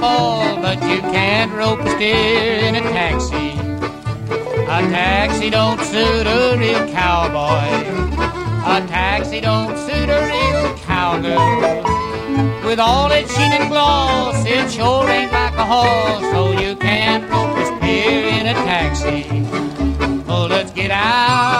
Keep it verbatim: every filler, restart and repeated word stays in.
ball, but you can't rope a steer in a taxi. A taxi don't suit a real cowboy. A taxi don't suit a real cowgirl. With all its sheen and gloss, it sure ain't like a horse. So you can't rope a steer in a taxi. Oh, let's get out